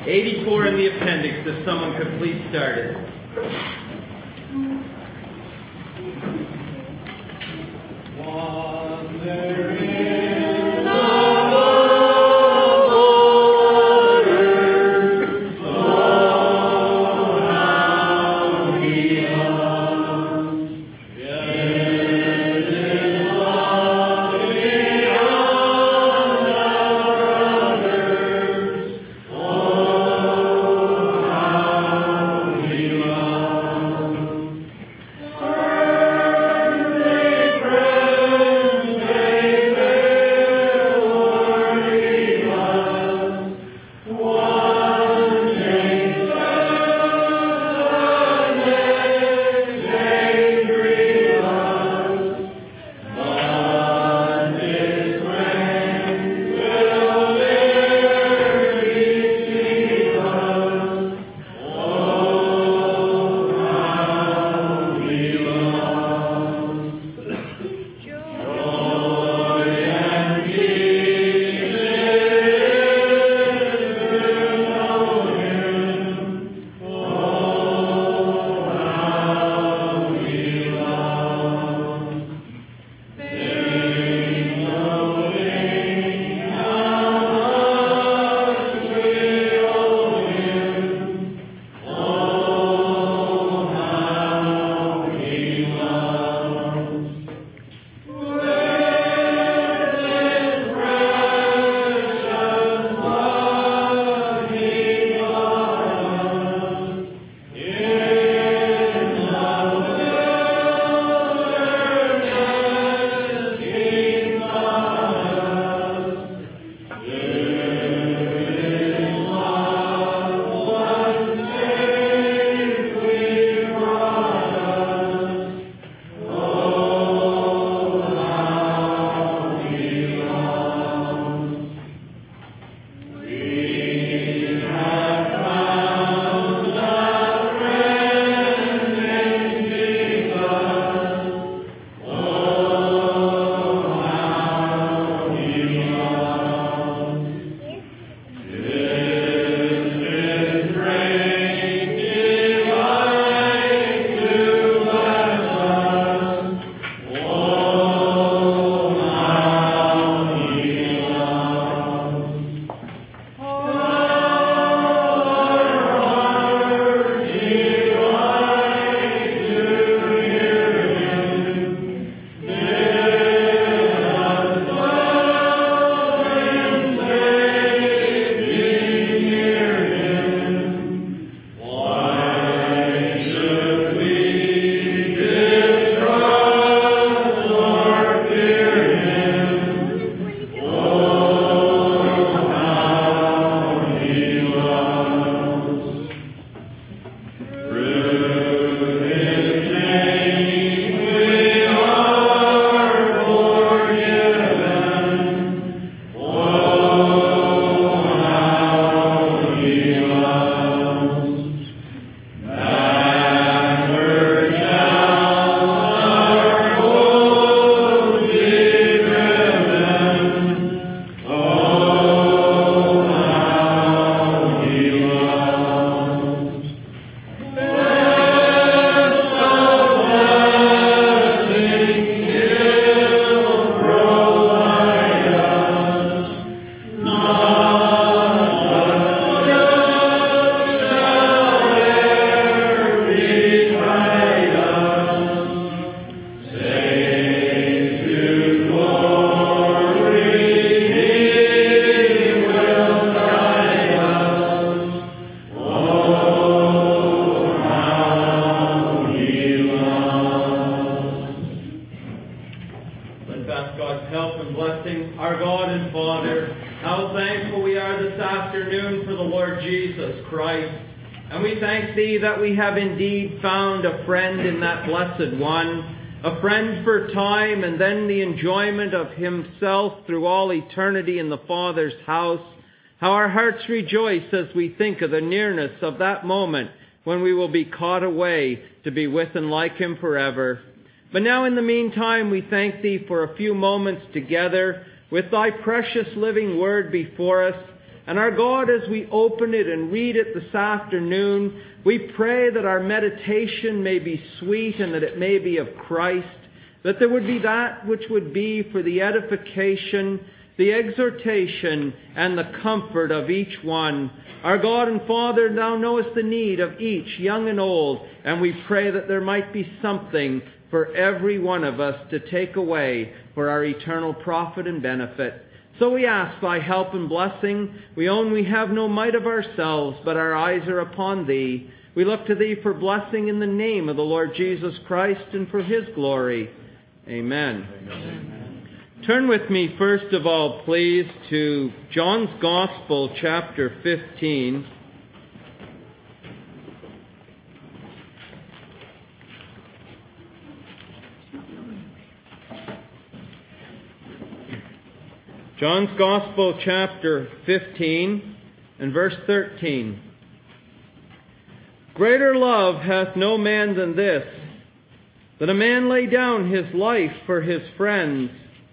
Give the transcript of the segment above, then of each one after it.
84 in the appendix, if someone could please start it. That we have indeed found a friend in that Blessed One, a friend for time and then the enjoyment of himself through all eternity in the Father's house. How our hearts rejoice as we think of the nearness of that moment when we will be caught away to be with and like him forever. But now in the meantime we thank thee for a few moments together with thy precious living word before us, And our God, as we open it and read it this afternoon, we pray that our meditation may be sweet and that it may be of Christ, that there would be that which would be for the edification, the exhortation, and the comfort of each one. Our God and Father, thou knowest the need of each, young and old, and we pray that there might be something for every one of us to take away for our eternal profit and benefit. So we ask thy help and blessing. We own we have no might of ourselves, but our eyes are upon thee. We look to thee for blessing in the name of the Lord Jesus Christ and for his glory. Amen. Amen. Turn with me first of all, please, to John's Gospel, chapter 15. John's Gospel, chapter 15, and verse 13. Greater love hath no man than this, that a man lay down his life for his friends.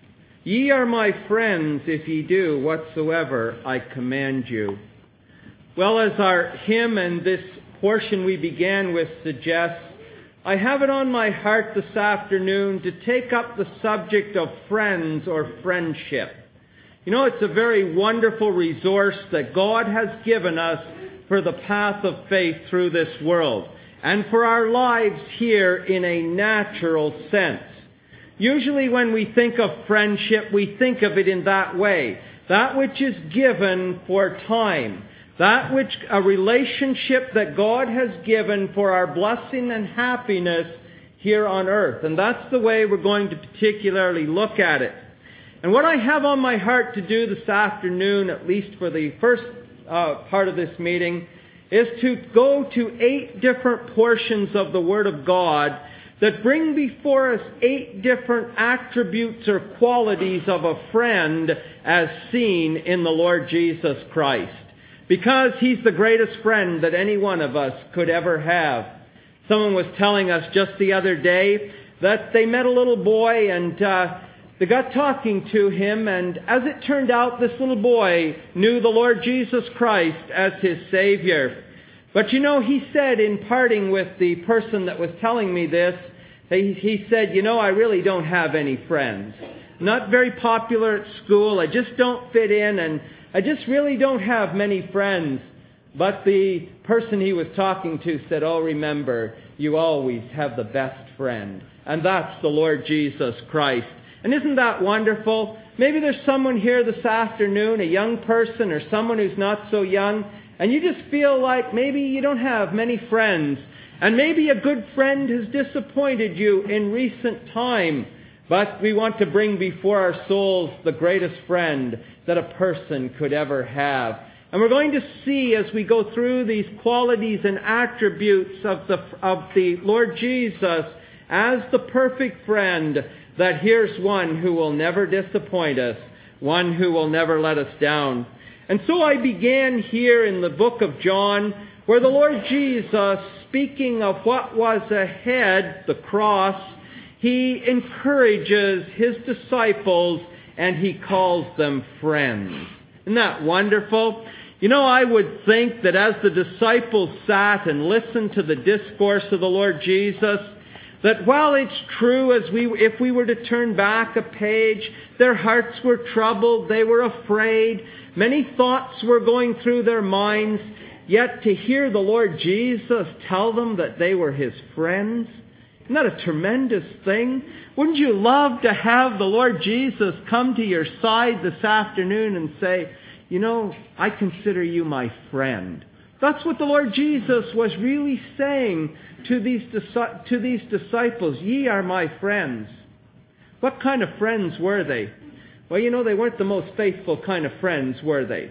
Ye are my friends if ye do whatsoever I command you. Well, as our hymn and this portion we began with suggests, I have it on my heart this afternoon to take up the subject of friends or friendship. You know, it's a very wonderful resource that God has given us for the path of faith through this world and for our lives here in a natural sense. Usually when we think of friendship, we think of it in that way. That which is given for time. That which, a relationship that God has given for our blessing and happiness here on earth. And that's the way we're going to particularly look at it. And what I have on my heart to do this afternoon, at least for the first part of this meeting, is to go to 8 different portions of the Word of God that bring before us 8 different attributes or qualities of a friend as seen in the Lord Jesus Christ. Because He's the greatest friend that any one of us could ever have. Someone was telling us just the other day that they met a little boy and they got talking to him, and as it turned out, this little boy knew the Lord Jesus Christ as his Savior. But you know, he said in parting with the person that was telling me this, he said, you know, I really don't have any friends. Not very popular at school, I just don't fit in, and I just really don't have many friends. But the person he was talking to said, oh, remember, you always have the best friend. And that's the Lord Jesus Christ. And isn't that wonderful? Maybe there's someone here this afternoon, a young person or someone who's not so young, and you just feel like maybe you don't have many friends. And maybe a good friend has disappointed you in recent time. But we want to bring before our souls the greatest friend that a person could ever have. And we're going to see as we go through these qualities and attributes of the Lord Jesus as the perfect friend, that here's one who will never disappoint us, one who will never let us down. And so I began here in the book of John, where the Lord Jesus, speaking of what was ahead, the cross, He encourages His disciples and He calls them friends. Isn't that wonderful? You know, I would think that as the disciples sat and listened to the discourse of the Lord Jesus, that while it's true, if we were to turn back a page, their hearts were troubled, they were afraid, many thoughts were going through their minds, yet to hear the Lord Jesus tell them that they were His friends, isn't that a tremendous thing? Wouldn't you love to have the Lord Jesus come to your side this afternoon and say, you know, I consider you my friend? That's what the Lord Jesus was really saying to these disciples. Ye are my friends. What kind of friends were they? Well, you know, they weren't the most faithful kind of friends, were they?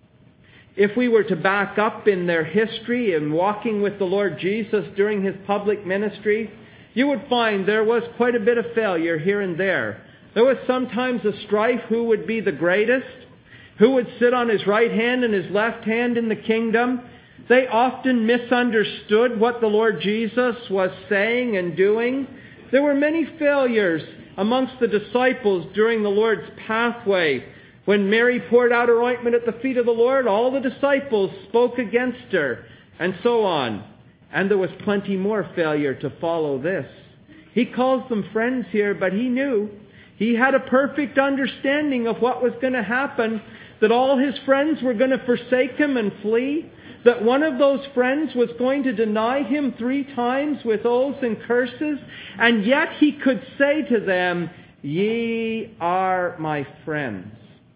If we were to back up in their history and walking with the Lord Jesus during His public ministry, you would find there was quite a bit of failure here and there. There was sometimes a strife who would be the greatest, who would sit on His right hand and His left hand in the kingdom. They often misunderstood what the Lord Jesus was saying and doing. There were many failures amongst the disciples during the Lord's pathway. When Mary poured out her ointment at the feet of the Lord, all the disciples spoke against her, and so on. And there was plenty more failure to follow this. He calls them friends here, but he knew. He had a perfect understanding of what was going to happen, that all his friends were going to forsake him and flee, that one of those friends was going to deny him 3 times with oaths and curses, and yet he could say to them, "Ye are my friends."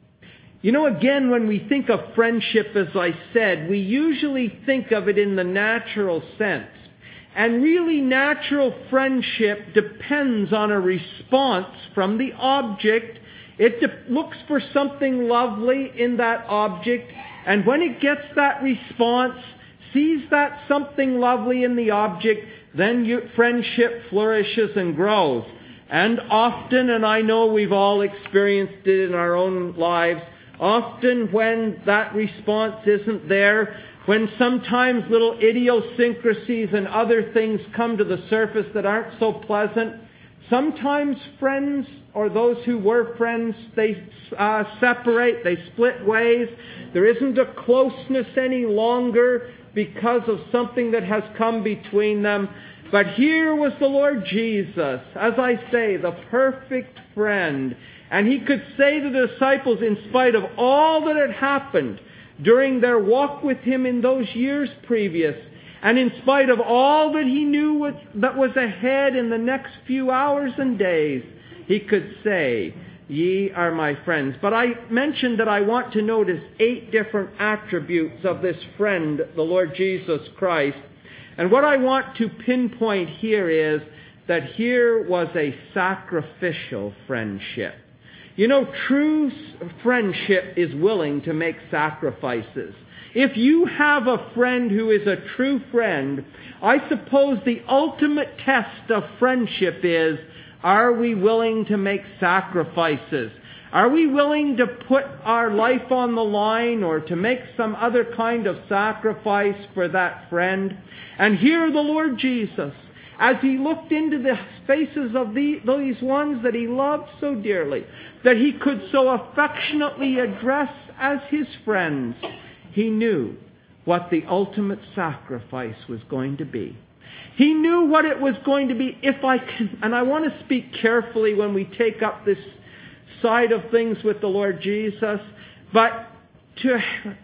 You know, again, when we think of friendship, as I said, we usually think of it in the natural sense. And really, natural friendship depends on a response from the object. It looks for something lovely in that object, and when it gets that response, sees that something lovely in the object, then friendship flourishes and grows. And often, and I know we've all experienced it in our own lives, often when that response isn't there, when sometimes little idiosyncrasies and other things come to the surface that aren't so pleasant, sometimes friends, or those who were friends, they separate, they split ways. There isn't a closeness any longer because of something that has come between them. But here was the Lord Jesus, as I say, the perfect friend. And he could say to the disciples, in spite of all that had happened during their walk with him in those years previous, and in spite of all that he knew that was ahead in the next few hours and days, he could say, "Ye are my friends." But I mentioned that I want to notice 8 different attributes of this friend, the Lord Jesus Christ. And what I want to pinpoint here is that here was a sacrificial friendship. You know, true friendship is willing to make sacrifices. If you have a friend who is a true friend, I suppose the ultimate test of friendship is, are we willing to make sacrifices? Are we willing to put our life on the line or to make some other kind of sacrifice for that friend? And here the Lord Jesus, as he looked into the faces of these ones that he loved so dearly, that he could so affectionately address as his friends, he knew what the ultimate sacrifice was going to be. He knew what it was going to be. And I want to speak carefully when we take up this side of things with the Lord Jesus, but to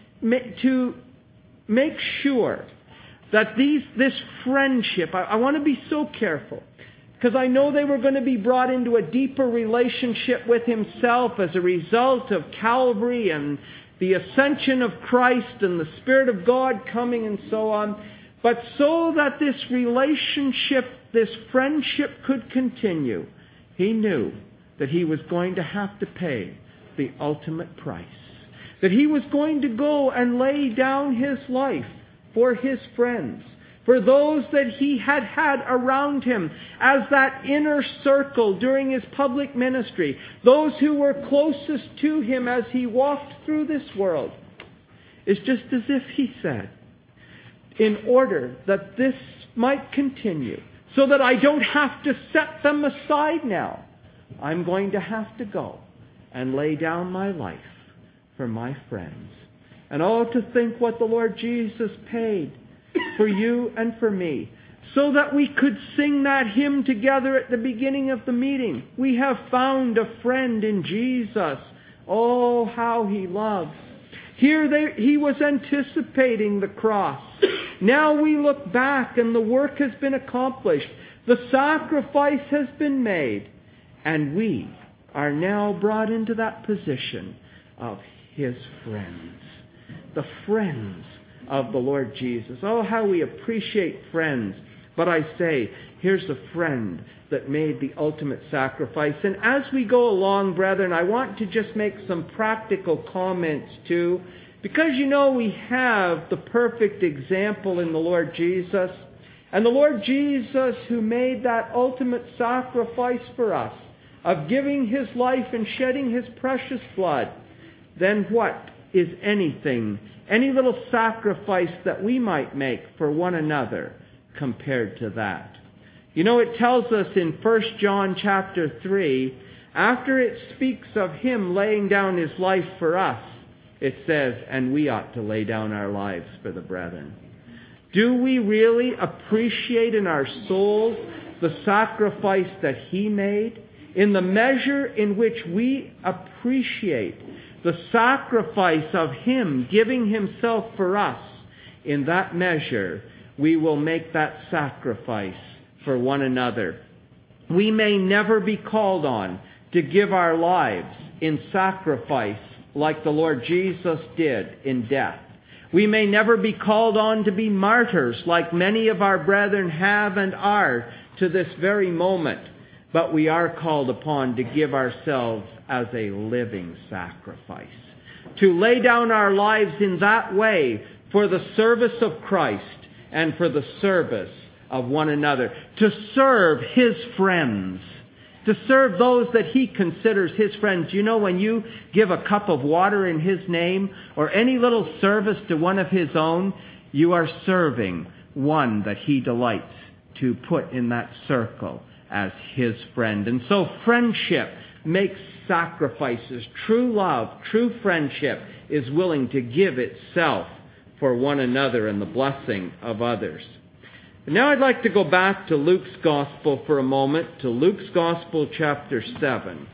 make sure that this friendship, I want to be so careful, because I know they were going to be brought into a deeper relationship with himself as a result of Calvary and the ascension of Christ and the Spirit of God coming and so on. But so that this relationship, this friendship could continue, he knew that he was going to have to pay the ultimate price. That he was going to go and lay down his life for his friends, for those that he had around him as that inner circle during his public ministry, those who were closest to him as he walked through this world. It's just as if he said, in order that this might continue, so that I don't have to set them aside now, I'm going to have to go and lay down my life for my friends. And oh, to think what the Lord Jesus paid for you and for me, so that we could sing that hymn together at the beginning of the meeting. We have found a friend in Jesus. Oh, how he loves. Here he was anticipating the cross. Now we look back and the work has been accomplished. The sacrifice has been made. And we are now brought into that position of his friends. The friends of the Lord Jesus. Oh, how we appreciate friends. But I say, here's a friend that made the ultimate sacrifice. And as we go along, brethren, I want to just make some practical comments too. Because you know we have the perfect example in the Lord Jesus. And the Lord Jesus who made that ultimate sacrifice for us, of giving his life and shedding his precious blood. Then what is anything, any little sacrifice that we might make for one another compared to that? You know, it tells us in 1 John chapter 3 after it speaks of him laying down his life for us, it says, and we ought to lay down our lives for the brethren. Do we really appreciate in our souls the sacrifice that he made? In the measure in which we appreciate the sacrifice of him giving himself for us, in that measure we will make that sacrifice for one another. We may never be called on to give our lives in sacrifice like the Lord Jesus did in death. We may never be called on to be martyrs like many of our brethren have and are to this very moment, but we are called upon to give ourselves as a living sacrifice, to lay down our lives in that way for the service of Christ and for the service of one another, to serve his friends, to serve those that he considers his friends. You know, when you give a cup of water in his name or any little service to one of his own, you are serving one that he delights to put in that circle as his friend. And so friendship makes sacrifices. True love, true friendship is willing to give itself for one another and the blessing of others. Now I'd like to go back to Luke's Gospel for a moment, to Luke's Gospel chapter 7.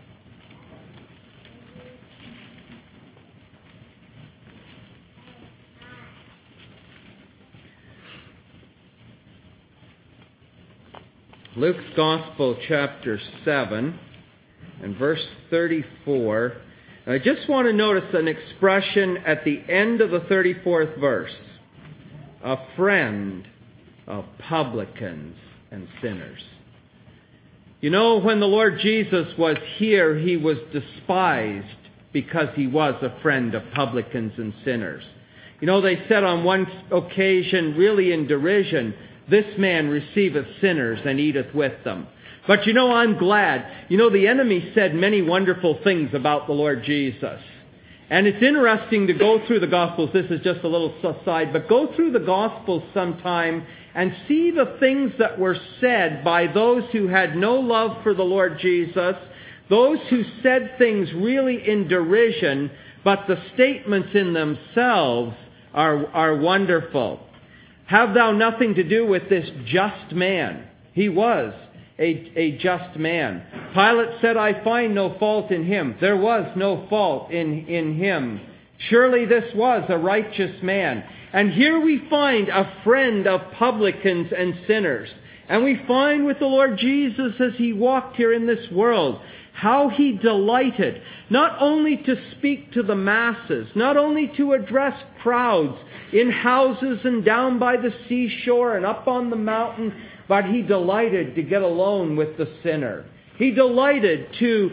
Luke's Gospel chapter 7 and verse 34. And I just want to notice an expression at the end of the 34th verse. A friend of publicans and sinners. You know, when the Lord Jesus was here, he was despised because he was a friend of publicans and sinners. You know, they said on one occasion, really in derision, this man receiveth sinners and eateth with them. But you know, I'm glad. You know, the enemy said many wonderful things about the Lord Jesus. And it's interesting to go through the Gospels. This is just a little aside, but go through the Gospels sometime and see the things that were said by those who had no love for the Lord Jesus, those who said things really in derision, but the statements in themselves are wonderful. Have thou nothing to do with this just man. He was a just man. Pilate said, I find no fault in him. There was no fault in him. Surely this was a righteous man. And here we find a friend of publicans and sinners. And we find with the Lord Jesus as he walked here in this world, how he delighted not only to speak to the masses, not only to address crowds in houses and down by the seashore and up on the mountain, but he delighted to get alone with the sinner. He delighted to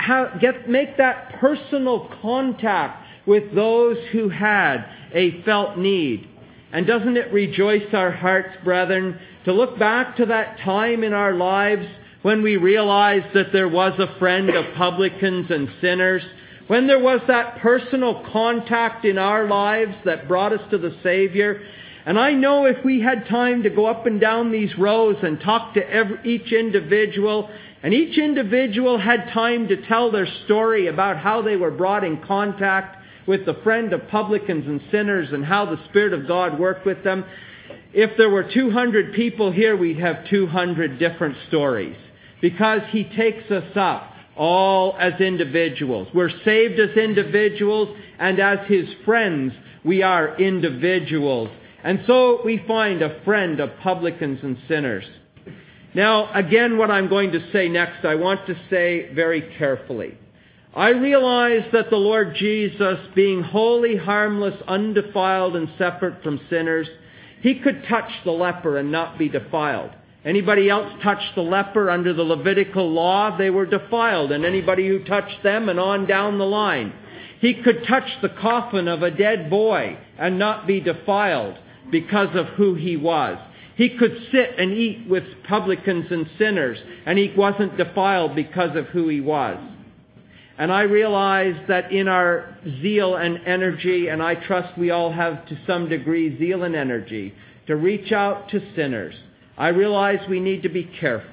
make that personal contact with those who had a felt need. And doesn't it rejoice our hearts, brethren, to look back to that time in our lives when we realized that there was a friend of publicans and sinners, when there was that personal contact in our lives that brought us to the Savior. And I know if we had time to go up and down these rows and talk to each individual, and each individual had time to tell their story about how they were brought in contact with the friend of publicans and sinners and how the Spirit of God worked with them, if there were 200 people here, we'd have 200 different stories. Because he takes us up all as individuals. We're saved as individuals, and as his friends, we are individuals. And so we find a friend of publicans and sinners. Now, again, what I'm going to say next, I want to say very carefully. I realize that the Lord Jesus, being holy, harmless, undefiled, and separate from sinners, he could touch the leper and not be defiled. Anybody else touched the leper under the Levitical law, they were defiled. And anybody who touched them and on down the line. He could touch the coffin of a dead boy and not be defiled because of who he was. He could sit and eat with publicans and sinners, and he wasn't defiled because of who he was. And I realize that in our zeal and energy, and I trust we all have to some degree zeal and energy, to reach out to sinners, I realize we need to be careful.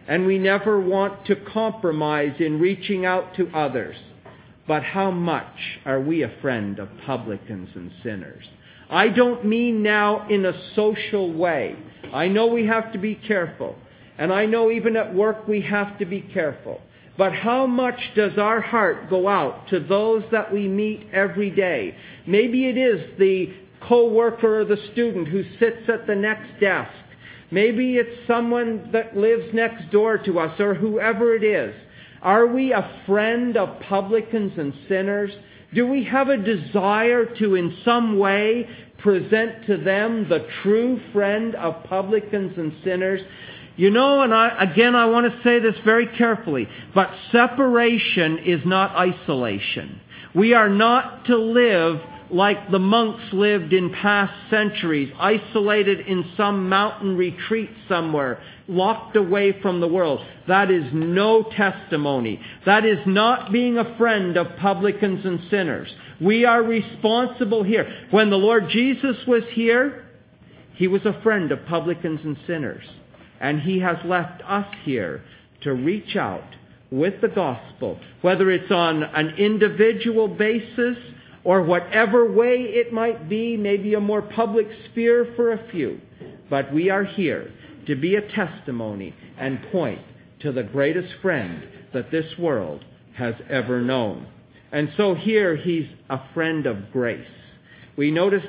and we never want to compromise in reaching out to others. But how much are we a friend of publicans and sinners? I don't mean now in a social way. I know we have to be careful. And I know even at work we have to be careful. But how much does our heart go out to those that we meet every day? Maybe it is the co-worker or the student who sits at the next desk. Maybe it's someone that lives next door to us or whoever it is. Are we a friend of publicans and sinners? Do we have a desire to in some way present to them the true friend of publicans and sinners? You know, and I want to say this very carefully, but separation is not isolation. We are not to live like the monks lived in past centuries, isolated in some mountain retreat somewhere, locked away from the world. That is no testimony. That is not being a friend of publicans and sinners. We are responsible here. When the Lord Jesus was here, He was a friend of publicans and sinners. And He has left us here to reach out with the gospel, whether it's on an individual basis or whatever way it might be, maybe a more public sphere for a few. But we are here to be a testimony and point to the greatest friend that this world has ever known. And so here He's a friend of grace. We noticed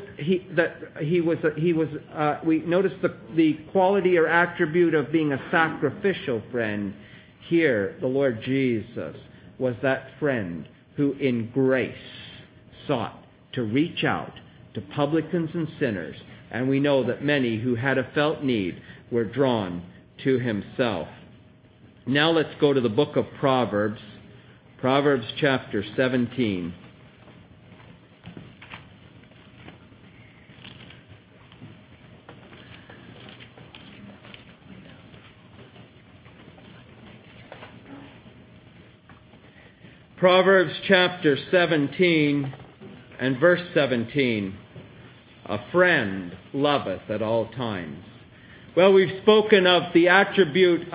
we noticed the quality or attribute of being a sacrificial friend. Here, the Lord Jesus was that friend who in grace sought to reach out to publicans and sinners. And we know that many who had a felt need were drawn to Himself. Now let's go to the book of Proverbs. Proverbs chapter 17. Proverbs chapter 17 and verse 17. A friend loveth at all times. Well, we've spoken of the attribute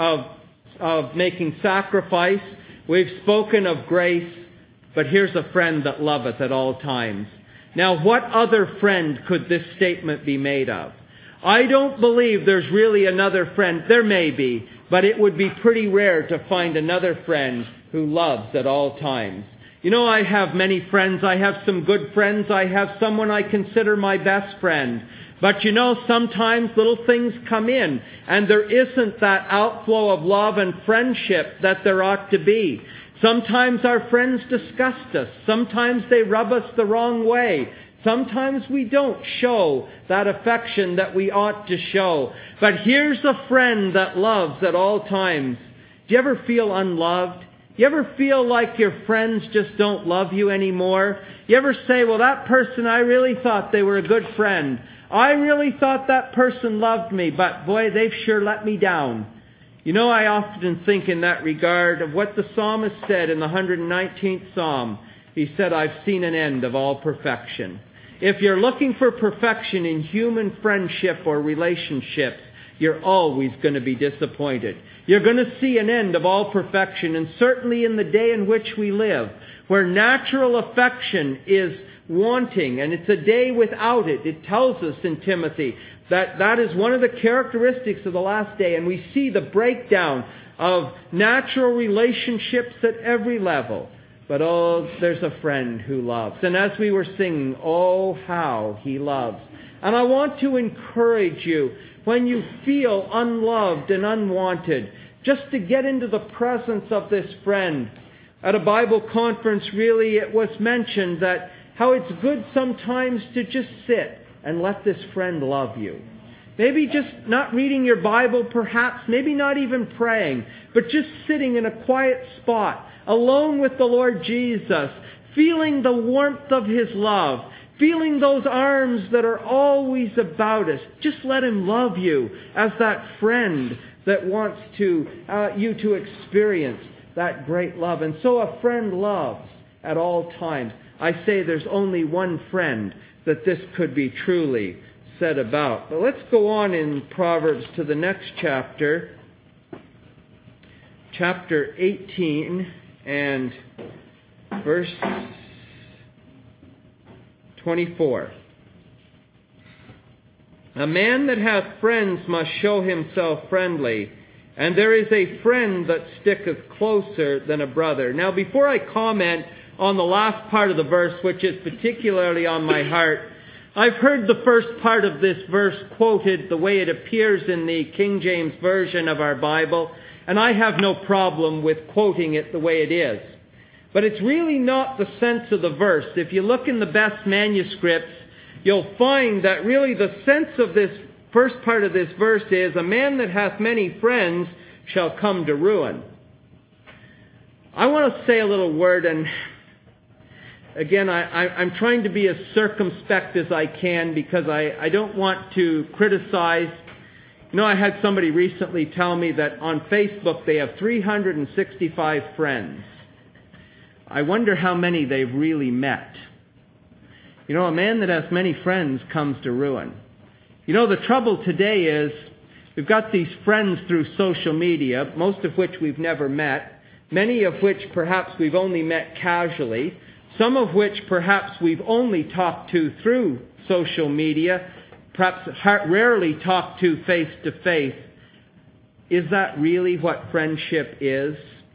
of making sacrifice. We've spoken of grace. But here's a friend that loveth at all times. Now, what other friend could this statement be made of? I don't believe there's really another friend. There may be, but it would be pretty rare to find another friend who loves at all times. You know, I have many friends. I have some good friends. I have someone I consider my best friend. But you know, sometimes little things come in, and there isn't that outflow of love and friendship that there ought to be. Sometimes our friends disgust us. Sometimes they rub us the wrong way. Sometimes we don't show that affection that we ought to show. But here's a friend that loves at all times. Do you ever feel unloved? You ever feel like your friends just don't love you anymore? You ever say, well, that person, I really thought they were a good friend. I really thought that person loved me, but boy, they've sure let me down. You know, I often think in that regard of what the psalmist said in the 119th Psalm. He said, I've seen an end of all perfection. If you're looking for perfection in human friendship or relationships, you're always going to be disappointed. You're going to see an end of all perfection, and certainly in the day in which we live, where natural affection is wanting, and it's a day without it. It tells us in Timothy that is one of the characteristics of the last day, and we see the breakdown of natural relationships at every level. But oh, there's a friend who loves. And as we were singing, oh, how He loves. And I want to encourage you, when you feel unloved and unwanted, just to get into the presence of this friend. At a Bible conference, really, it was mentioned that how it's good sometimes to just sit and let this friend love you. Maybe just not reading your Bible, perhaps, maybe not even praying, but just sitting in a quiet spot, alone with the Lord Jesus, feeling the warmth of His love, feeling those arms that are always about us. Just let Him love you as that friend that wants you to experience that great love. And so a friend loves at all times. I say there's only one friend that this could be truly said about. But let's go on in Proverbs to the next chapter. chapter 18 and verse 24. A man that hath friends must show himself friendly, and there is a friend that sticketh closer than a brother. Now, before I comment on the last part of the verse, which is particularly on my heart, I've heard the first part of this verse quoted the way it appears in the King James Version of our Bible, and I have no problem with quoting it the way it is. But it's really not the sense of the verse. If you look in the best manuscripts, you'll find that really the sense of this first part of this verse is, a man that hath many friends shall come to ruin. I want to say a little word, and again, I'm trying to be as circumspect as I can because I don't want to criticize. You know, I had somebody recently tell me that on Facebook they have 365 friends. I wonder how many they've really met. You know, a man that has many friends comes to ruin. You know, the trouble today is we've got these friends through social media, most of which we've never met, many of which perhaps we've only met casually, some of which perhaps we've only talked to through social media, perhaps rarely talked to face to face. Is that really what friendship is?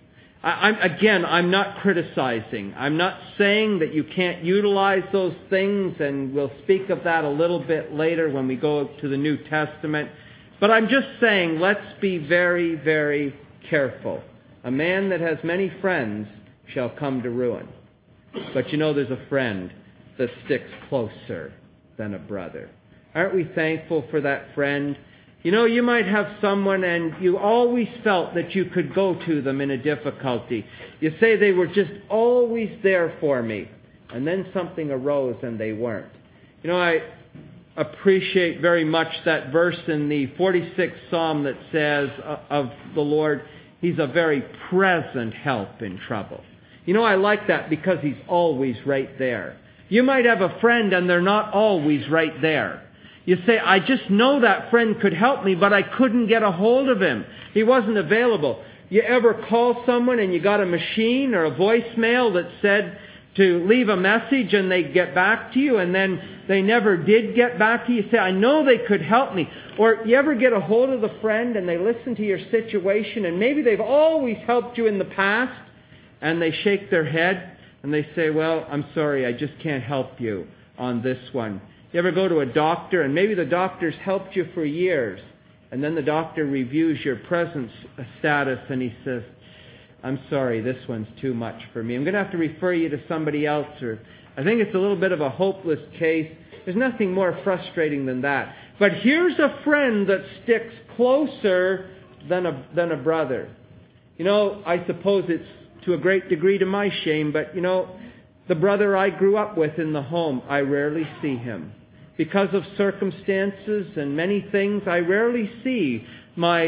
I'm not criticizing. I'm not saying that you can't utilize those things, and we'll speak of that a little bit later when we go to the New Testament. But I'm just saying, let's be very, very careful. A man that has many friends shall come to ruin. But you know, there's a friend that sticks closer than a brother. Aren't we thankful for that friend? You know, you might have someone and you always felt that you could go to them in a difficulty. You say they were just always there for me. And then something arose and they weren't. You know, I appreciate very much that verse in the 46th Psalm that says of the Lord, He's a very present help in trouble. You know, I like that because He's always right there. You might have a friend and they're not always right there. You say, I just know that friend could help me, but I couldn't get a hold of him. He wasn't available. You ever call someone and you got a machine or a voicemail that said to leave a message and they get back to you, and then they never did get back to you? You say, I know they could help me. Or you ever get a hold of the friend and they listen to your situation, and maybe they've always helped you in the past, and they shake their head and they say, well, I'm sorry, I just can't help you on this one. You ever go to a doctor and maybe the doctor's helped you for years, and then the doctor reviews your present status and he says, I'm sorry, this one's too much for me. I'm going to have to refer you to somebody else, or I think it's a little bit of a hopeless case. There's nothing more frustrating than that. But here's a friend that sticks closer than a brother. You know, I suppose it's to a great degree to my shame, but you know, the brother I grew up with in the home, I rarely see him. Because of circumstances and many things, I rarely see my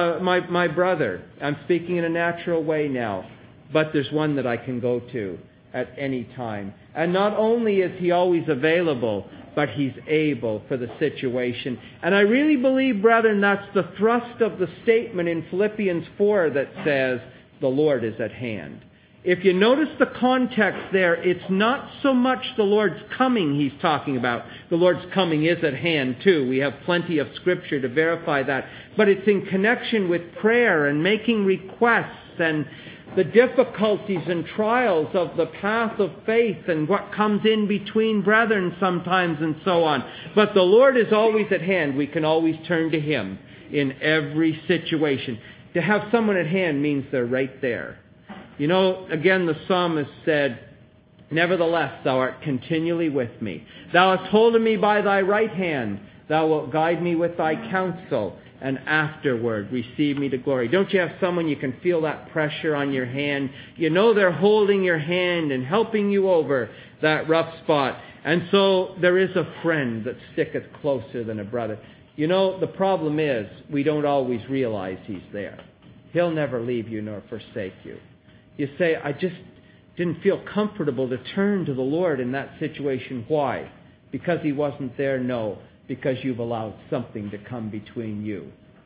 brother. I'm speaking in a natural way now, but there's one that I can go to at any time. And not only is he always available, but he's able for the situation. And I really believe, brethren, that's the thrust of the statement in Philippians 4 that says, the Lord is at hand. If you notice the context there, it's not so much the Lord's coming He's talking about. The Lord's coming is at hand too. We have plenty of Scripture to verify that. But it's in connection with prayer and making requests and the difficulties and trials of the path of faith and what comes in between brethren sometimes and so on. But the Lord is always at hand. We can always turn to Him in every situation. To have someone at hand means they're right there. You know, again, the psalmist said, nevertheless, thou art continually with me. Thou hast holden me by thy right hand. Thou wilt guide me with thy counsel, and afterward receive me to glory. Don't you have someone you can feel that pressure on your hand? You know they're holding your hand and helping you over that rough spot. And so there is a friend that sticketh closer than a brother. You know, the problem is we don't always realize He's there. He'll never leave you nor forsake you. You say, I just didn't feel comfortable to turn to the Lord in that situation. Why? Because He wasn't there? No. Because you've allowed something to come between you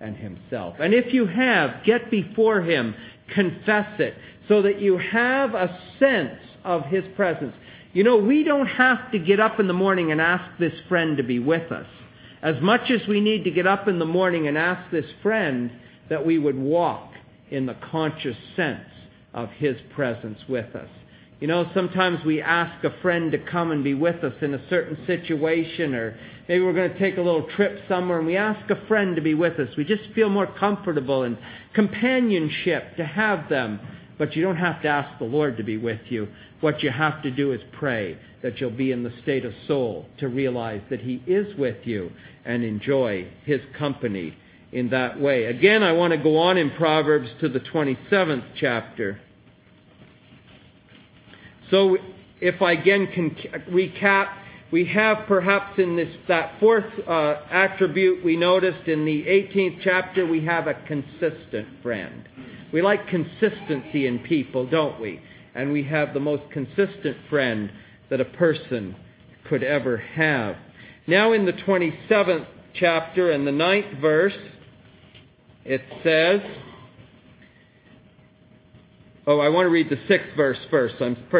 and himself. And if you have, get before him, confess it, so that you have a sense of his presence. You know, we don't have to get up in the morning and ask this friend to be with us. As much as we need to get up in the morning and ask this friend that we would walk in the conscious sense of his presence with us. You know, sometimes we ask a friend to come and be with us in a certain situation, or maybe we're going to take a little trip somewhere and we ask a friend to be with us. We just feel more comfortable and companionship to have them. But you don't have to ask the Lord to be with you. What you have to do is pray that you'll be in the state of soul to realize that he is with you and enjoy his company in that way. Again, I want to go on in Proverbs to the 27th chapter. So if I again can recap, we have perhaps in that fourth attribute we noticed in the 18th chapter, we have a consistent friend. We like consistency in people, don't we? And we have the most consistent friend that a person could ever have. Now in the 27th chapter and the 9th verse, it says, I want to read the 6th verse first.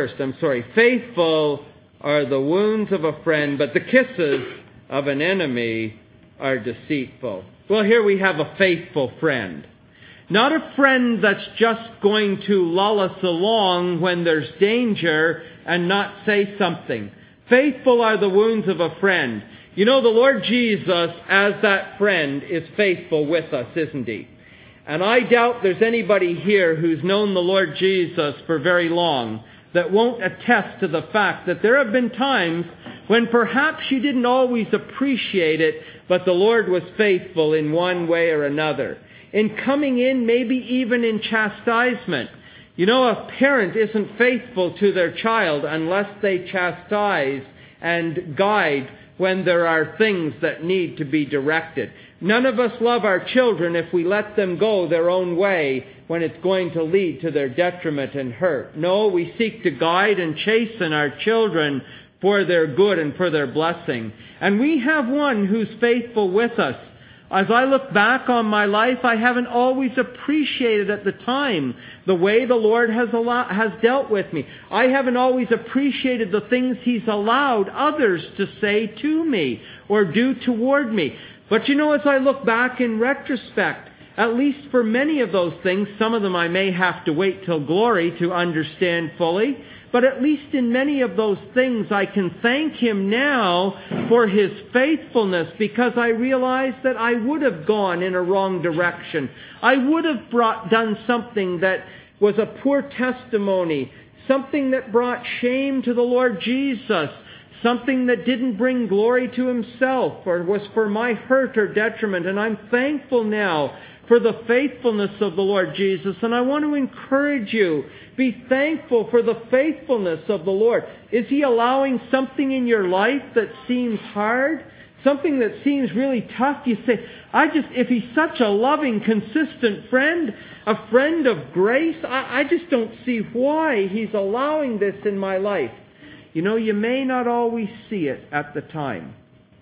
Faithful are the wounds of a friend, but the kisses of an enemy are deceitful. Well, here we have a faithful friend. Not a friend that's just going to lull us along when there's danger and not say something. Faithful are the wounds of a friend. You know, the Lord Jesus, as that friend, is faithful with us, isn't he? And I doubt there's anybody here who's known the Lord Jesus for very long that won't attest to the fact that there have been times when perhaps you didn't always appreciate it, but the Lord was faithful in one way or another. In coming in, maybe even in chastisement. You know, a parent isn't faithful to their child unless they chastise and guide when there are things that need to be directed. None of us love our children if we let them go their own way when it's going to lead to their detriment and hurt. No, we seek to guide and chasten our children for their good and for their blessing. And we have one who's faithful with us. As I look back on my life, I haven't always appreciated at the time the way the Lord has dealt with me. I haven't always appreciated the things he's allowed others to say to me or do toward me. But you know, as I look back in retrospect, at least for many of those things, some of them I may have to wait till glory to understand fully, but at least in many of those things I can thank him now for his faithfulness, because I realize that I would have gone in a wrong direction. I would have done something that was a poor testimony, something that brought shame to the Lord Jesus, something that didn't bring glory to himself or was for my hurt or detriment. And I'm thankful now for the faithfulness of the Lord Jesus. And I want to encourage you, be thankful for the faithfulness of the Lord. Is he allowing something in your life that seems hard? Something that seems really tough? You say, if he's such a loving, consistent friend, a friend of grace, I just don't see why he's allowing this in my life. You know, you may not always see it at the time,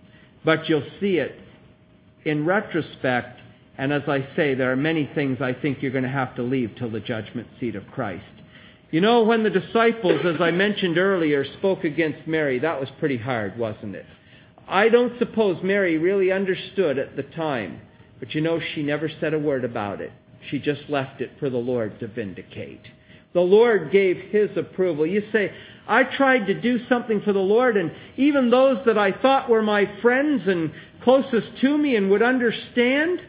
but you'll see it in retrospect. And as I say, there are many things I think you're going to have to leave till the judgment seat of Christ. You know, when the disciples, as I mentioned earlier, spoke against Mary, that was pretty hard, wasn't it? I don't suppose Mary really understood at the time, but you know, she never said a word about it. She just left it for the Lord to vindicate. The Lord gave his approval. You say, I tried to do something for the Lord, and even those that I thought were my friends and closest to me and would understand,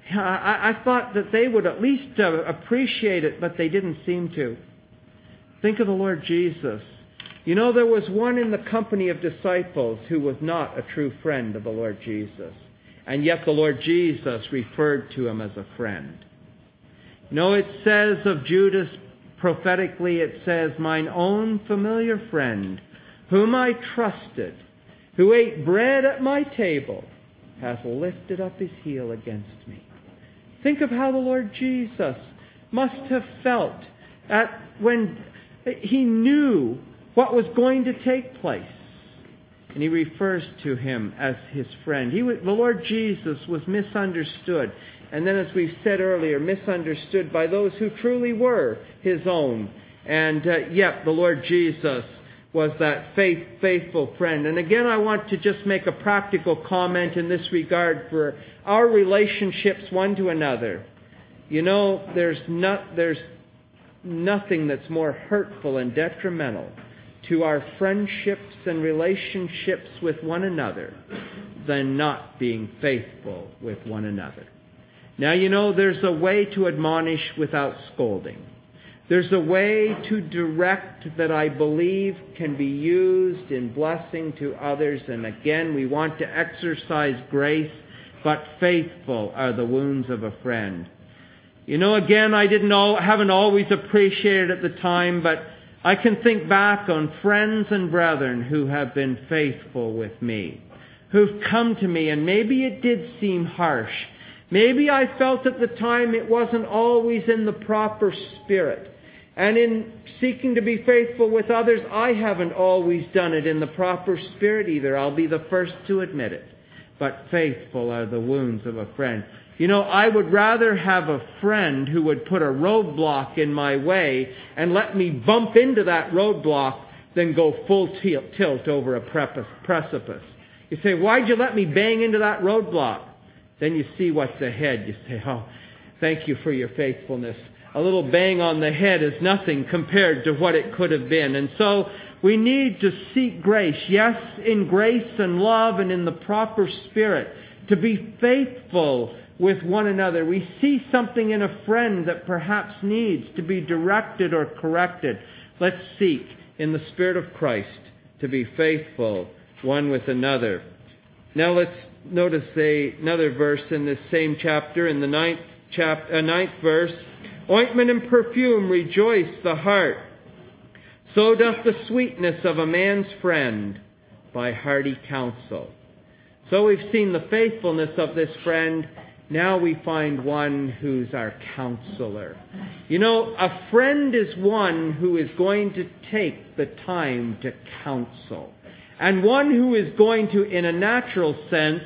I thought that they would at least appreciate it, but they didn't seem to. Think of the Lord Jesus. You know, there was one in the company of disciples who was not a true friend of the Lord Jesus. And yet the Lord Jesus referred to him as a friend. You know, it says of Judas prophetically, it says, mine own familiar friend, whom I trusted, who ate bread at my table, hath lifted up his heel against me. Think of how the Lord Jesus must have felt when he knew what was going to take place. And he refers to him as his friend. The Lord Jesus was misunderstood. And then, as we've said earlier, misunderstood by those who truly were his own. And yet the Lord Jesus was that faithful friend. And again, I want to just make a practical comment in this regard for our relationships one to another. You know, there's nothing that's more hurtful and detrimental to our friendships and relationships with one another than not being faithful with one another. Now, you know, there's a way to admonish without scolding. There's a way to direct that I believe can be used in blessing to others. And again, we want to exercise grace, but faithful are the wounds of a friend. You know, again, I haven't always appreciated at the time, but I can think back on friends and brethren who have been faithful with me, who've come to me, and maybe it did seem harsh. Maybe I felt at the time it wasn't always in the proper spirit. And in seeking to be faithful with others, I haven't always done it in the proper spirit either. I'll be the first to admit it. But faithful are the wounds of a friend. You know, I would rather have a friend who would put a roadblock in my way and let me bump into that roadblock than go full tilt over a precipice. You say, why'd you let me bang into that roadblock? Then you see what's ahead. You say, oh, thank you for your faithfulness. A little bang on the head is nothing compared to what it could have been. And so we need to seek grace. Yes, in grace and love and in the proper spirit, to be faithful with one another. We see something in a friend that perhaps needs to be directed or corrected. Let's seek in the Spirit of Christ to be faithful one with another. Now let's notice another verse in this same chapter, in the ninth verse. Ointment and perfume rejoice the heart. So doth the sweetness of a man's friend by hearty counsel. So we've seen the faithfulness of this friend. Now we find one who's our counselor. You know, a friend is one who is going to take the time to counsel. And one who is going to, in a natural sense,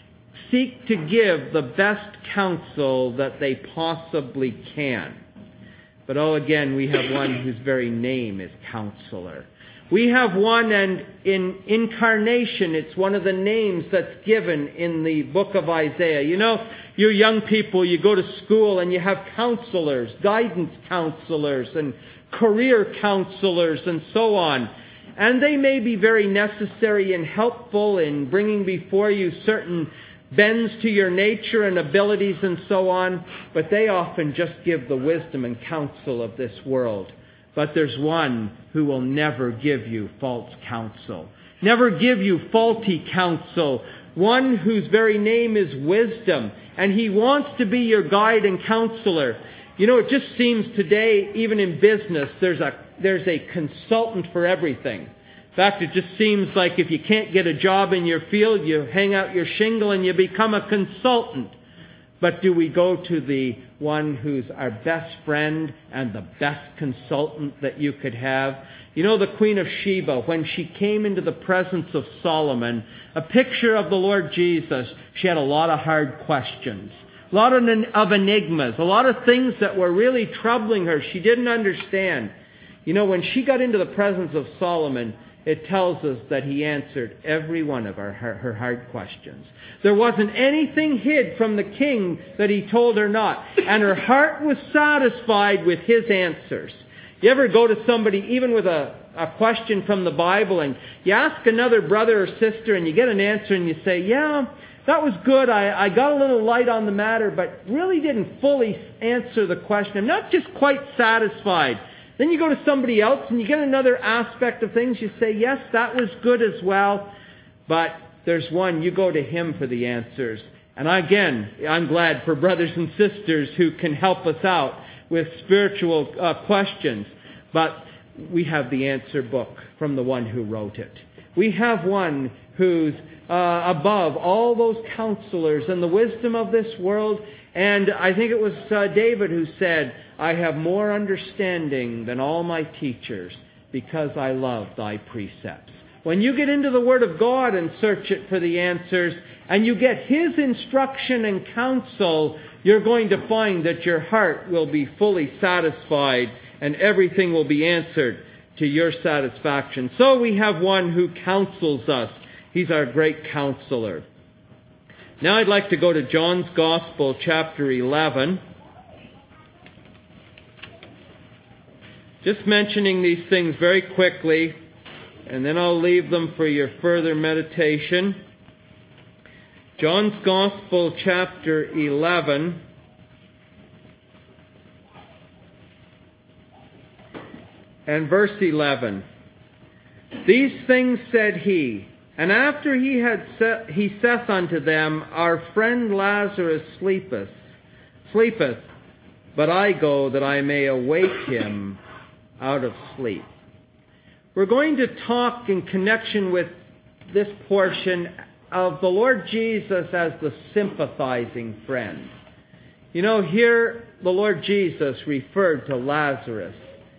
seek to give the best counsel that they possibly can. But again, we have one whose very name is Counselor. We have one, and in incarnation, it's one of the names that's given in the book of Isaiah. You know, you young people, you go to school and you have counselors, guidance counselors, and career counselors, and so on. And they may be very necessary and helpful in bringing before you certain bends to your nature and abilities and so on, but they often just give the wisdom and counsel of this world. But there's one who will never give you false counsel, never give you faulty counsel, one whose very name is wisdom, and he wants to be your guide and counselor. You know, it just seems today, even in business, there's a consultant for everything. In fact, it just seems like if you can't get a job in your field, you hang out your shingle and you become a consultant. But do we go to the one who's our best friend and the best consultant that you could have? You know, the Queen of Sheba, when she came into the presence of Solomon, a picture of the Lord Jesus, she had a lot of hard questions, a lot of enigmas, a lot of things that were really troubling her. She didn't understand. You know, when she got into the presence of Solomon, it tells us that he answered every one of her hard questions. There wasn't anything hid from the king that he told her not. And her heart was satisfied with his answers. You ever go to somebody, even with a question from the Bible, and you ask another brother or sister and you get an answer and you say, yeah, that was good. I got a little light on the matter, but really didn't fully answer the question. I'm not just quite satisfied. Then you go to somebody else and you get another aspect of things. You say, yes, that was good as well. But there's one, you go to him for the answers. And again, I'm glad for brothers and sisters who can help us out with spiritual questions. But we have the answer book from the one who wrote it. We have one who's above all those counselors and the wisdom of this world. And I think it was David who said, I have more understanding than all my teachers because I love thy precepts. When you get into the Word of God and search it for the answers, and you get His instruction and counsel, you're going to find that your heart will be fully satisfied and everything will be answered to your satisfaction. So we have one who counsels us. He's our great counselor. Now I'd like to go to John's Gospel, chapter 11. Just mentioning these things very quickly, and then I'll leave them for your further meditation. John's Gospel, chapter 11. And verse 11. These things said he, and after he saith unto them, Our friend Lazarus sleepeth, but I go that I may awake him out of sleep. We're going to talk in connection with this portion of the Lord Jesus as the sympathizing friend. You know, here the Lord Jesus referred to Lazarus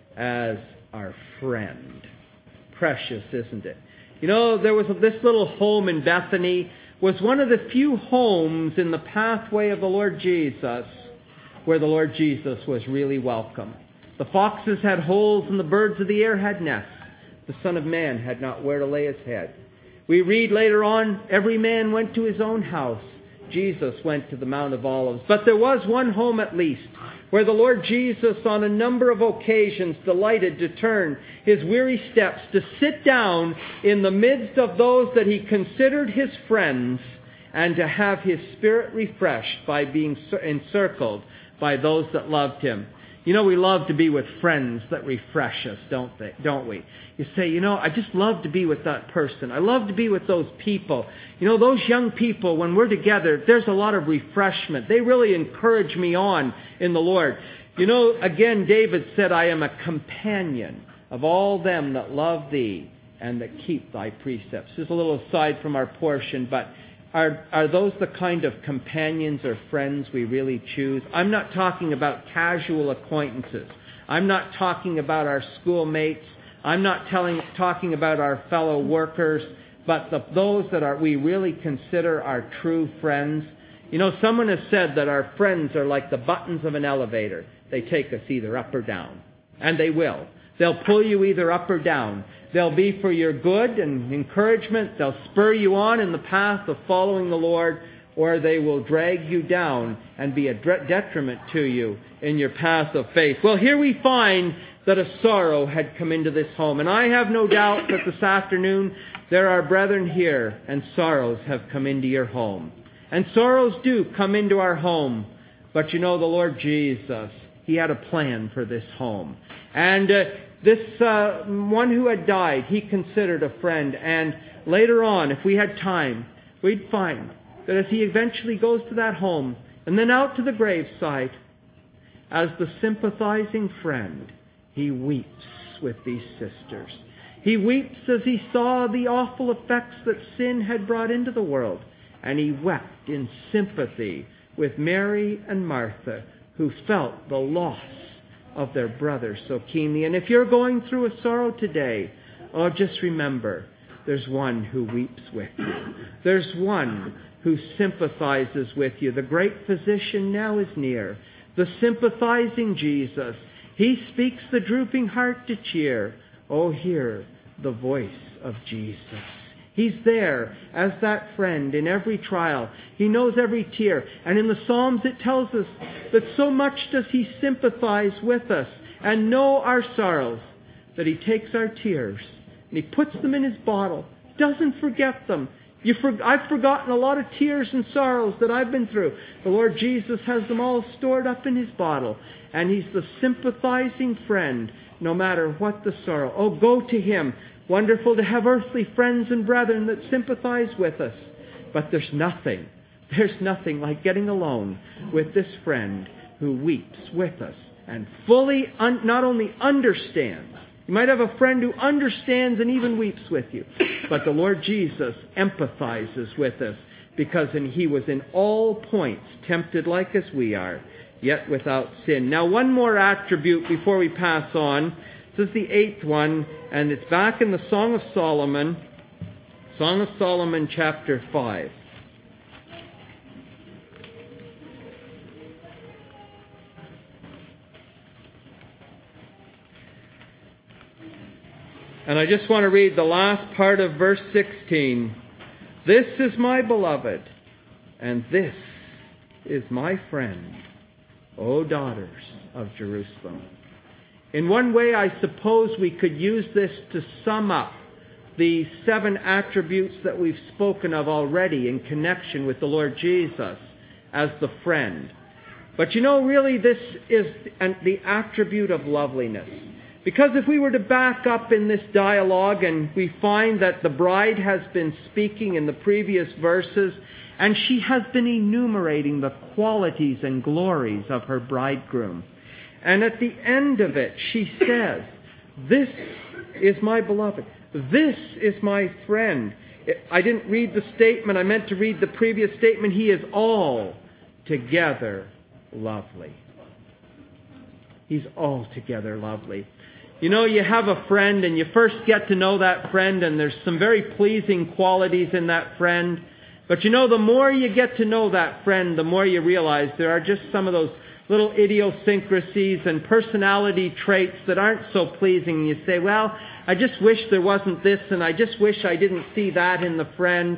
as our friend. Precious, isn't it? You know, there was this little home in Bethany, was one of the few homes in the pathway of the Lord Jesus where the Lord Jesus was really welcome. The foxes had holes and the birds of the air had nests. The Son of Man had not where to lay his head. We read later on, every man went to his own house. Jesus went to the Mount of Olives. But there was one home at least, where the Lord Jesus on a number of occasions delighted to turn his weary steps to sit down in the midst of those that he considered his friends and to have his spirit refreshed by being encircled by those that loved him. You know, we love to be with friends that refresh us, don't we? You say, you know, I just love to be with that person. I love to be with those people. You know, those young people, when we're together, there's a lot of refreshment. They really encourage me on in the Lord. You know, again, David said, I am a companion of all them that love thee and that keep thy precepts. Just a little aside from our portion, but are those the kind of companions or friends we really choose? I'm not talking about casual acquaintances. I'm not talking about our schoolmates. I'm not talking about our fellow workers, but those that we really consider our true friends. You know, someone has said that our friends are like the buttons of an elevator. They take us either up or down. And they will. They'll pull you either up or down. They'll be for your good and encouragement. They'll spur you on in the path of following the Lord, or they will drag you down and be a detriment to you in your path of faith. Well, here we find that a sorrow had come into this home. And I have no doubt that this afternoon there are brethren here, and sorrows have come into your home. And sorrows do come into our home. But you know, the Lord Jesus, He had a plan for this home. And this one who had died, He considered a friend. And later on, if we had time, we'd find that as He eventually goes to that home and then out to the graveside, as the sympathizing friend, He weeps with these sisters. He weeps as He saw the awful effects that sin had brought into the world. And He wept in sympathy with Mary and Martha, who felt the loss of their brother so keenly. And if you're going through a sorrow today, oh, just remember, there's one who weeps with you. There's one who sympathizes with you. The great physician now is near. The sympathizing Jesus. He speaks the drooping heart to cheer. Oh, hear the voice of Jesus. He's there as that friend in every trial. He knows every tear. And in the Psalms it tells us that so much does He sympathize with us and know our sorrows that He takes our tears and He puts them in His bottle. Doesn't forget them. I've forgotten a lot of tears and sorrows that I've been through. The Lord Jesus has them all stored up in His bottle. And He's the sympathizing friend no matter what the sorrow. Oh, go to Him. Wonderful to have earthly friends and brethren that sympathize with us. But there's nothing like getting alone with this friend who weeps with us and fully not only understands. You might have a friend who understands and even weeps with you. But the Lord Jesus empathizes with us because He was in all points tempted like as we are, yet without sin. Now, one more attribute before we pass on. This is the 8th one, and it's back in the Song of Solomon. Song of Solomon, chapter 5. And I just want to read the last part of verse 16. This is my beloved, and this is my friend, O daughters of Jerusalem. In one way, I suppose we could use this to sum up the 7 attributes that we've spoken of already in connection with the Lord Jesus as the friend. But really this is the attribute of loveliness. Because if we were to back up in this dialogue and we find that the bride has been speaking in the previous verses, and she has been enumerating the qualities and glories of her bridegroom. And at the end of it, she says, this is my beloved. This is my friend. I didn't read the statement. I meant to read the previous statement. He is altogether lovely. He's altogether lovely. You have a friend and you first get to know that friend, and there's some very pleasing qualities in that friend. But the more you get to know that friend, the more you realize there are just some of those little idiosyncrasies and personality traits that aren't so pleasing. And you say, well, I just wish there wasn't this, and I just wish I didn't see that in the friend.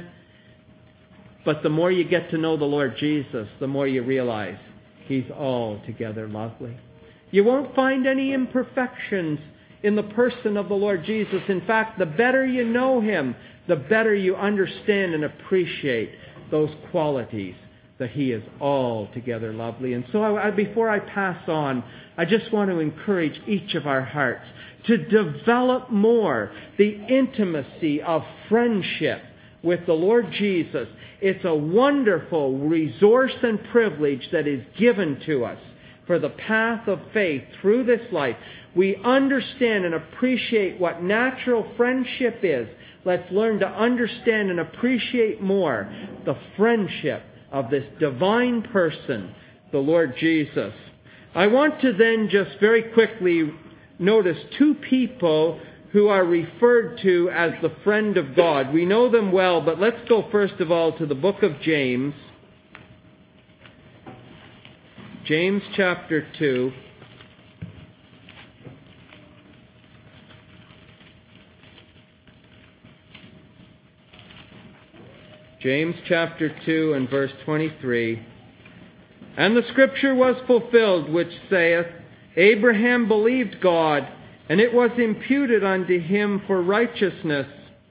But the more you get to know the Lord Jesus, the more you realize He's altogether lovely. You won't find any imperfections in the person of the Lord Jesus. In fact, the better you know Him, the better you understand and appreciate those qualities that He is altogether lovely. And so before I pass on, I just want to encourage each of our hearts to develop more the intimacy of friendship with the Lord Jesus. It's a wonderful resource and privilege that is given to us for the path of faith through this life. We understand and appreciate what natural friendship is. Let's learn to understand and appreciate more the friendship of this divine person, the Lord Jesus. I want to then just very quickly notice 2 people who are referred to as the friend of God. We know them well, but let's go first of all to the book of James. James chapter 2. James chapter 2 and verse 23. And the scripture was fulfilled, which saith, Abraham believed God, and it was imputed unto him for righteousness,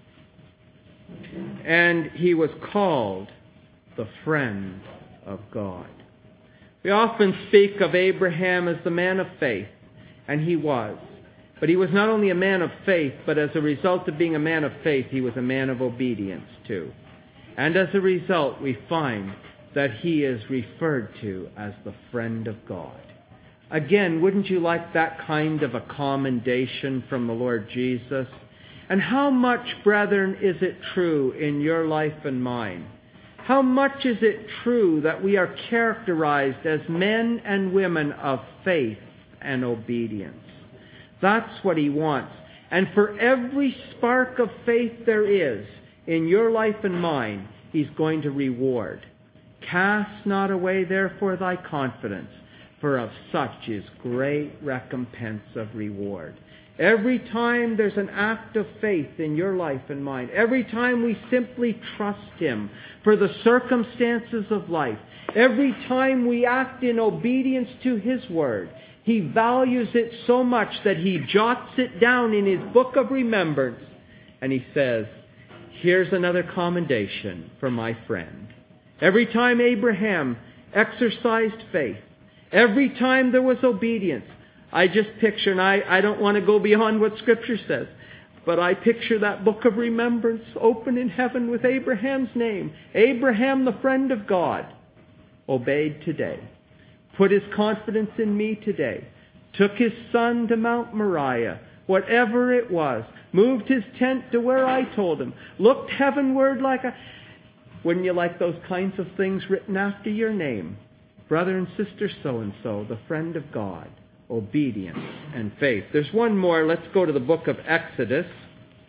and he was called the friend of God. We often speak of Abraham as the man of faith, and he was. But he was not only a man of faith, but as a result of being a man of faith, he was a man of obedience too. And as a result, we find that he is referred to as the friend of God. Again, wouldn't you like that kind of a commendation from the Lord Jesus? And how much, brethren, is it true in your life and mine? How much is it true that we are characterized as men and women of faith and obedience? That's what he wants. And for every spark of faith there is in your life and mine, he's going to reward. Cast not away therefore thy confidence, for of such is great recompense of reward. Every time there's an act of faith in your life and mine, every time we simply trust him for the circumstances of life, every time we act in obedience to his word, he values it so much that he jots it down in his book of remembrance, and he says, here's another commendation from my friend. Every time Abraham exercised faith, every time there was obedience, I just picture, and I don't want to go beyond what Scripture says, but I picture that book of remembrance open in heaven with Abraham's name. Abraham, the friend of God, obeyed today, put his confidence in me today, took his son to Mount Moriah, whatever it was, moved his tent to where I told him, looked heavenward like a... Wouldn't you like those kinds of things written after your name? Brother and sister so-and-so, the friend of God, obedience and faith. There's one more. Let's go to the book of Exodus.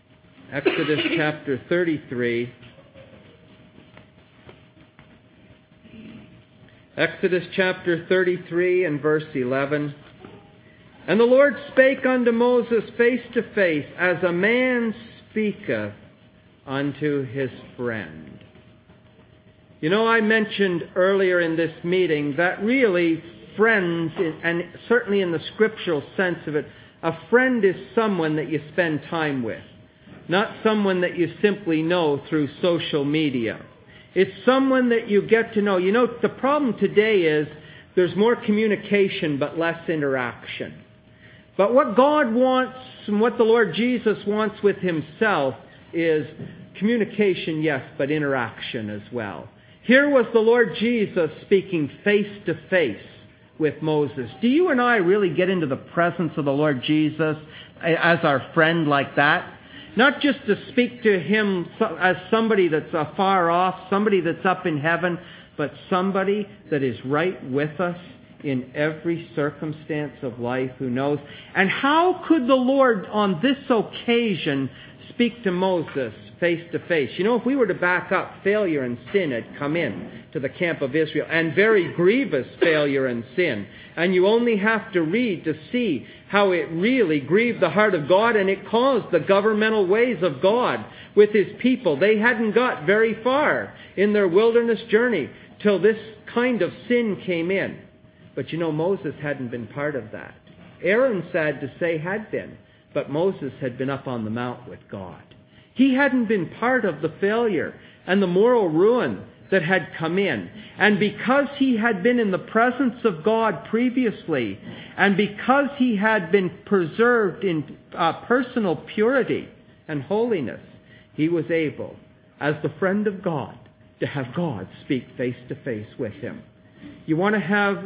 Exodus chapter 33. Exodus chapter 33 and verse 11. And the Lord spake unto Moses face to face, as a man speaketh unto his friend. You know, I mentioned earlier in this meeting that really friends, and certainly in the scriptural sense of it, a friend is someone that you spend time with, not someone that you simply know through social media. It's someone that you get to know. You know, the problem today is there's more communication but less interaction. But what God wants and what the Lord Jesus wants with himself is communication, yes, but interaction as well. Here was the Lord Jesus speaking face to face with Moses. Do you and I really get into the presence of the Lord Jesus as our friend like that? Not just to speak to him as somebody that's far off, somebody that's up in heaven, but somebody that is right with us in every circumstance of life, who knows. And how could the Lord on this occasion speak to Moses face to face? You know, if we were to back up, failure and sin had come in to the camp of Israel, and very grievous failure and sin. And you only have to read to see how it really grieved the heart of God, and it caused the governmental ways of God with his people. They hadn't got very far in their wilderness journey till this kind of sin came in. But you know, Moses hadn't been part of that. Aaron, sad to say, had been. But Moses had been up on the mount with God. He hadn't been part of the failure and the moral ruin that had come in. And because he had been in the presence of God previously, and because he had been preserved in personal purity and holiness, he was able, as the friend of God, to have God speak face to face with him. You want to have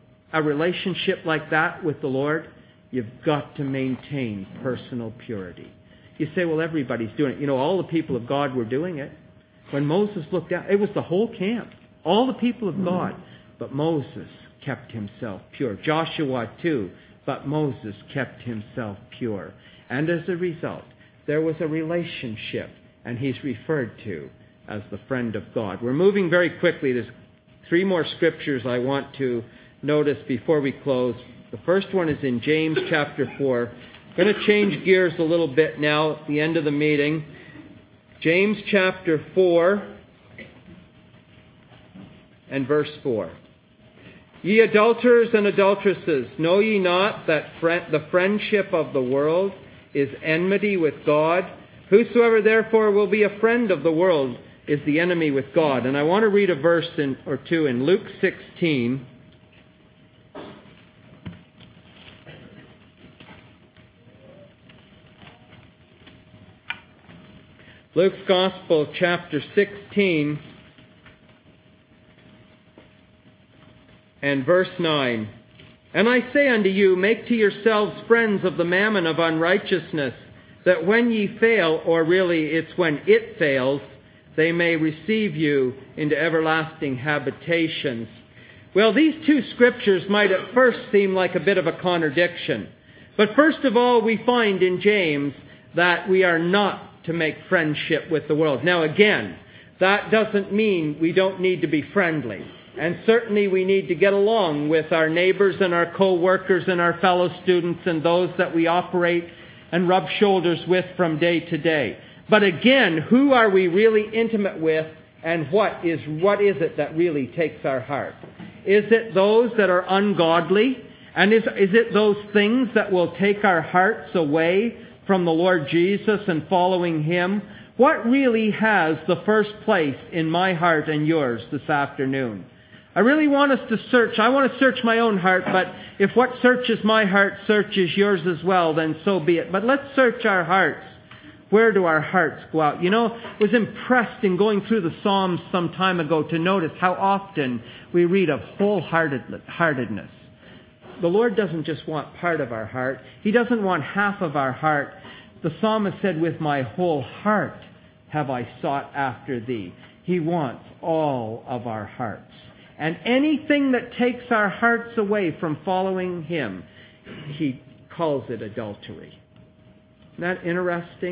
a relationship like that with the Lord? You've got to maintain personal purity. You say, well, everybody's doing it. You know, all the people of God were doing it. When Moses looked out, it was the whole camp. All the people of God. But Moses kept himself pure. Joshua too. But Moses kept himself pure. And as a result, there was a relationship. And he's referred to as the friend of God. We're moving very quickly. There's 3 more scriptures I want to notice before we close. The first one is in James chapter 4. I'm going to change gears a little bit now at the end of the meeting. James chapter 4 and verse 4. Ye adulterers and adulteresses, know ye not that the friendship of the world is enmity with God? Whosoever therefore will be a friend of the world is the enemy with God. And I want to read a verse or two in Luke 16. Luke's Gospel, chapter 16, and verse 9. And I say unto you, make to yourselves friends of the mammon of unrighteousness, that when ye fail, or really it's when it fails, they may receive you into everlasting habitations. Well, these 2 scriptures might at first seem like a bit of a contradiction. But first of all, we find in James that we are not to make friendship with the world. Now again, that doesn't mean we don't need to be friendly. And certainly we need to get along with our neighbors and our co-workers and our fellow students and those that we operate and rub shoulders with from day to day. But again, who are we really intimate with, and what is it that really takes our heart? Is it those that are ungodly? And is it those things that will take our hearts away from the Lord Jesus and following him? What really has the first place in my heart and yours this afternoon? I really want us to search. I want to search my own heart, but if what searches my heart searches yours as well, then so be it. But let's search our hearts. Where do our hearts go out? You know, I was impressed in going through the Psalms some time ago to notice how often we read of wholeheartedness. The Lord doesn't just want part of our heart. He doesn't want half of our heart. The psalmist said, with my whole heart have I sought after thee. He wants all of our hearts. And anything that takes our hearts away from following him, he calls it adultery. Isn't that interesting?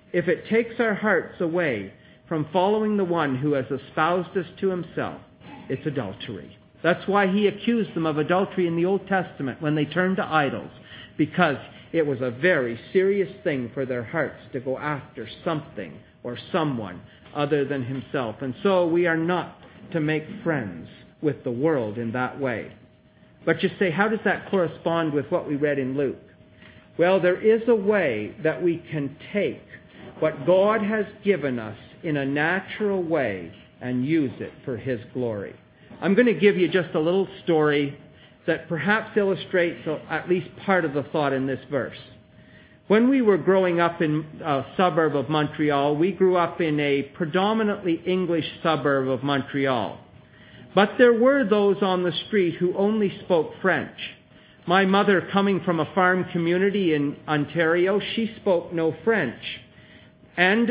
if it takes our hearts away from following the one who has espoused us to himself, it's adultery. That's why he accused them of adultery in the Old Testament when they turned to idols, because it was a very serious thing for their hearts to go after something or someone other than himself. And so we are not to make friends with the world in that way. But you say, how does that correspond with what we read in Luke? Well, there is a way that we can take what God has given us in a natural way and use it for his glory. I'm going to give you just a little story that perhaps illustrates at least part of the thought in this verse. When we were growing up in a suburb of Montreal, we grew up in a predominantly English suburb of Montreal. But there were those on the street who only spoke French. My mother, coming from a farm community in Ontario, she spoke no French. And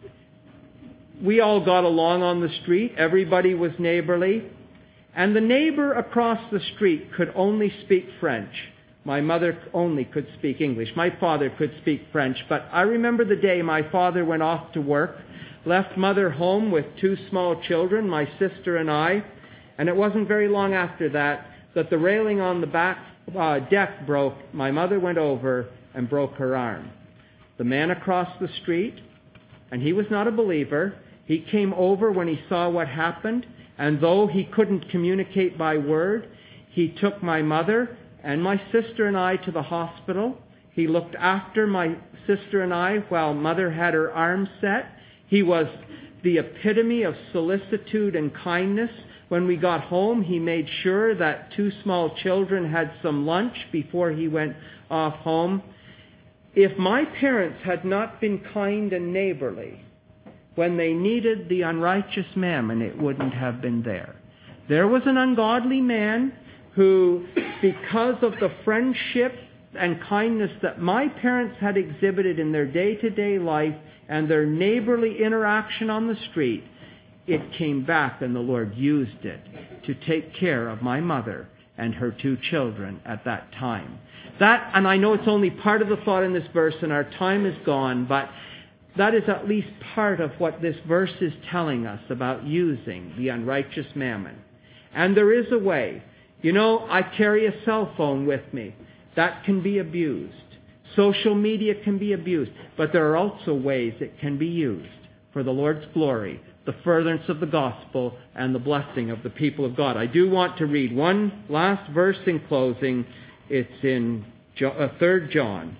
we all got along on the street. Everybody was neighborly. And the neighbor across the street could only speak French. My mother only could speak English. My father could speak French. But I remember the day my father went off to work, left mother home with 2 small children, my sister and I. And it wasn't very long after that the railing on the back deck broke. My mother went over and broke her arm. The man across the street, and he was not a believer, he came over when he saw what happened. And though he couldn't communicate by word, he took my mother and my sister and I to the hospital. He looked after my sister and I while mother had her arm set. He was the epitome of solicitude and kindness. When we got home, he made sure that 2 small children had some lunch before he went off home. If my parents had not been kind and neighborly, when they needed the unrighteous mammon, it wouldn't have been there. There was an ungodly man who, because of the friendship and kindness that my parents had exhibited in their day-to-day life and their neighborly interaction on the street, it came back and the Lord used it to take care of my mother and her 2 children at that time. That, and I know it's only part of the thought in this verse and our time is gone, but that is at least part of what this verse is telling us about using the unrighteous mammon. And there is a way. You know, I carry a cell phone with me. That can be abused. Social media can be abused. But there are also ways it can be used for the Lord's glory, the furtherance of the gospel, and the blessing of the people of God. I do want to read one last verse in closing. It's in 3 John.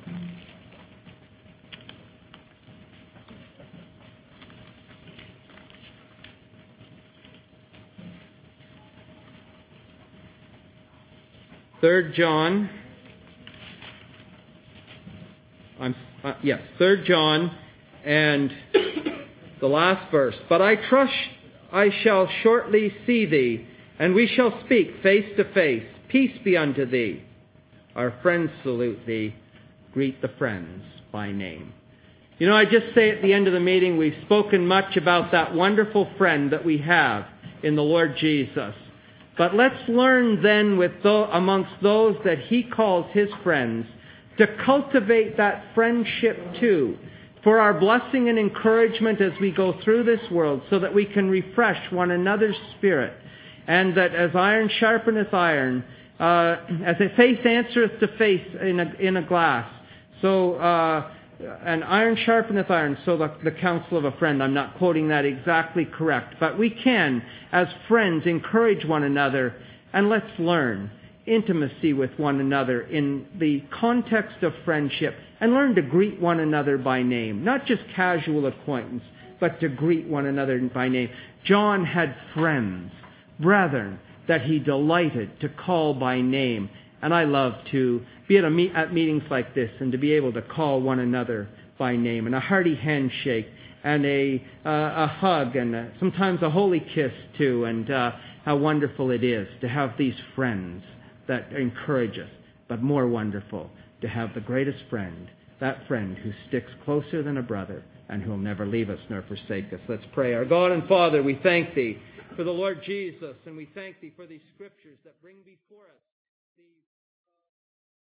Third John, 3 John, and the last verse. But I trust I shall shortly see thee, and we shall speak face to face. Peace be unto thee. Our friends salute thee. Greet the friends by name. You know, I just say at the end of the meeting, we've spoken much about that wonderful friend that we have in the Lord Jesus. But let's learn then amongst those that he calls his friends to cultivate that friendship too, for our blessing and encouragement as we go through this world, so that we can refresh one another's spirit, and that as iron sharpeneth iron, as a face answereth to face in a glass, so and iron sharpeneth iron, so the counsel of a friend. I'm not quoting that exactly correct, but we can, as friends, encourage one another, and let's learn intimacy with one another in the context of friendship, and learn to greet one another by name, not just casual acquaintance, but to greet one another by name. John had friends, brethren, that he delighted to call by name. And I love to be at meetings like this and to be able to call one another by name, and a hearty handshake and a hug and sometimes a holy kiss too. And how wonderful it is to have these friends that encourage us. But more wonderful to have the greatest friend, that friend who sticks closer than a brother and who will never leave us nor forsake us. Let's pray. Our God and Father, we thank Thee for the Lord Jesus, and we thank Thee for these scriptures that bring before us these